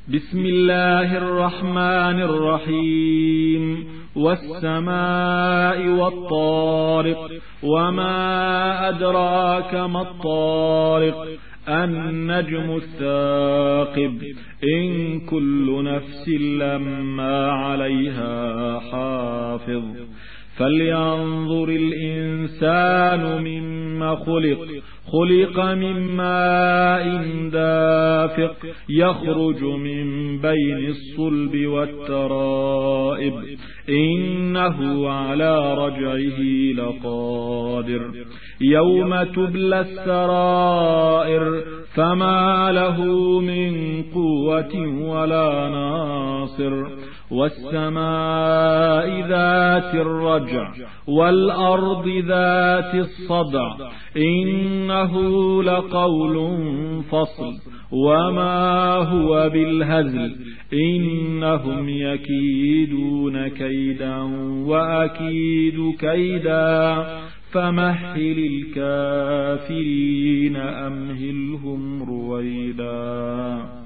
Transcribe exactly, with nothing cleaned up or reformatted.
بسم الله الرحمن الرحيم والسماء والطارق وما أدراك ما الطارق النجم الثاقب إن كل نفس لما عليها حافظ فلينظر الإنسان مما خلق خلق من ماء دافق يخرج من بين الصلب والترائب إنه على رجعه لقادر يوم تبلى السرائر فما له من قوة ولا ناصر والسماء ذات الرجع والأرض ذات الصدع إنه لقول فصل وما هو بالهزل إنهم يكيدون كيدا وأكيد كيدا فمهل الكافرين أمهلهم رويدا.